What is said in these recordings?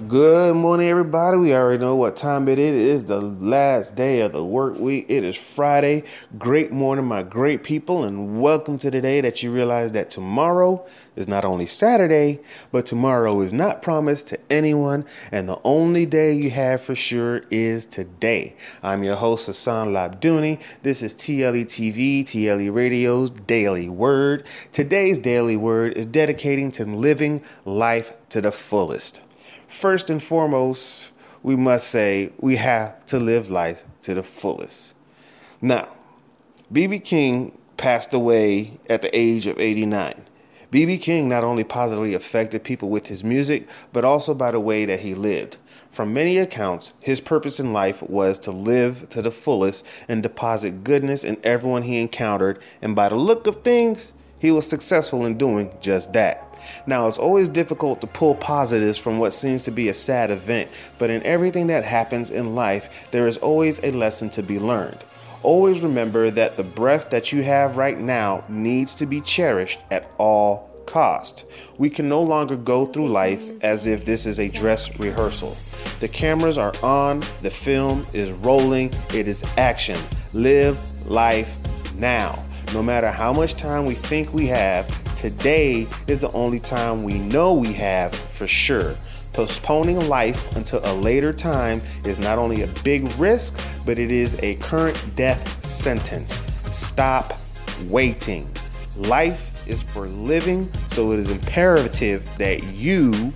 Good morning, everybody. We already know what time it is. It is the last day of the work week. It is Friday. Great morning, my great people, and welcome to the day that you realize that tomorrow is not only Saturday, but tomorrow is not promised to anyone, and the only day you have for sure is today. I'm your host, Hassan Labduni. This is TLE TV, TLE Radio's Daily Word. Today's Daily Word is dedicating to living life to the fullest. First and foremost, we must say we have to live life to the fullest. Now, B.B. King passed away at the age of 89. B.B. King not only positively affected people with his music, but also by the way that he lived. From many accounts, his purpose in life was to live to the fullest and deposit goodness in everyone he encountered, and by the look of things, he was successful in doing just that. Now, it's always difficult to pull positives from what seems to be a sad event, but in everything that happens in life, there is always a lesson to be learned. Always remember that the breath that you have right now needs to be cherished at all cost. We can no longer go through life as if this is a dress rehearsal. The cameras are on, the film is rolling, it is action. Live life now. No matter how much time we think we have, today is the only time we know we have for sure. Postponing life until a later time is not only a big risk, but it is a current death sentence. Stop waiting. Life is for living, so it is imperative that you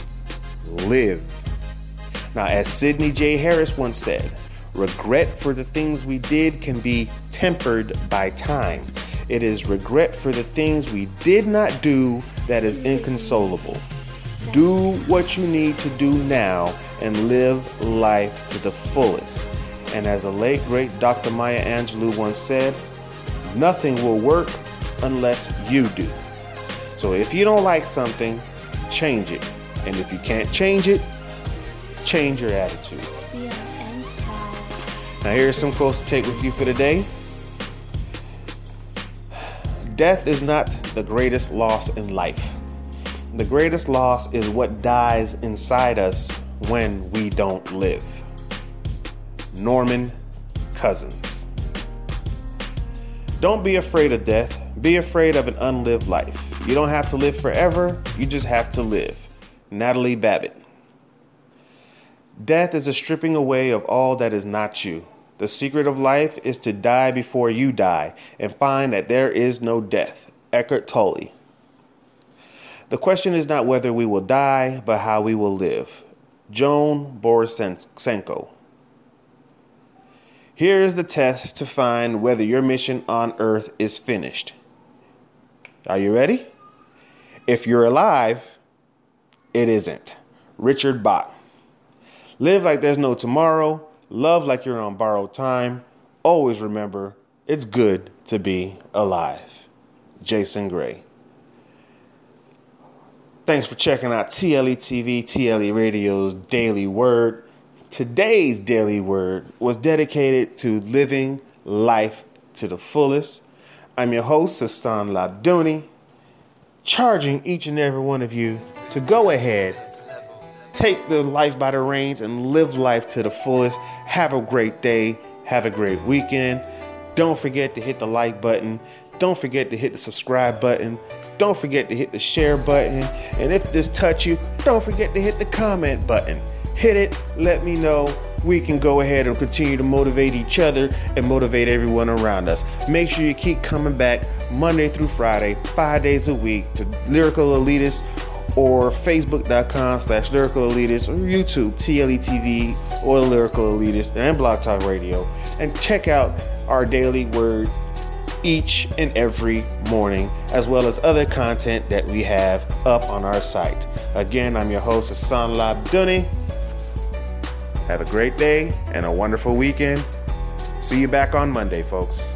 live. Now, as Sidney J. Harris once said, regret for the things we did can be tempered by time. It is regret for the things we did not do that is inconsolable. Do what you need to do now and live life to the fullest. And as the late, great Dr. Maya Angelou once said, nothing will work unless you do. So if you don't like something, change it. And if you can't change it, change your attitude. Now here's some quotes to take with you for today. Death is not the greatest loss in life. The greatest loss is what dies inside us when we don't live. Norman Cousins. Don't be afraid of death. Be afraid of an unlived life. You don't have to live forever. You just have to live. Natalie Babbitt. Death is a stripping away of all that is not you. The secret of life is to die before you die and find that there is no death. Eckhart Tolle. The question is not whether we will die, but how we will live. Joan Borisenko. Here is the test to find whether your mission on Earth is finished. Are you ready? If you're alive, it isn't. Richard Bach. Live like there's no tomorrow. Love like you're on borrowed time. Always remember, it's good to be alive. Jason Gray. Thanks for checking out TLE TV, TLE Radio's Daily Word. Today's Daily Word was dedicated to living life to the fullest. I'm your host, Hassan Labduni, charging each and every one of you to go ahead, take the life by the reins and live life to the fullest. Have a great day. Have a great weekend. Don't forget to hit the like button. Don't forget to hit the subscribe button. Don't forget to hit the share button. And if this touched you, don't forget to hit the comment button. Hit it. Let me know. We can go ahead and continue to motivate each other and motivate everyone around us. Make sure you keep coming back Monday through Friday, 5 days a week to Lyrical Elitist, or Facebook.com/Lyrical Elitist, or YouTube, TLE TV, or the Lyrical Elitist, and Blog Talk Radio. And check out our Daily Word each and every morning, as well as other content that we have up on our site. Again, I'm your host, Hassan Labduni. Have a great day and a wonderful weekend. See you back on Monday, folks.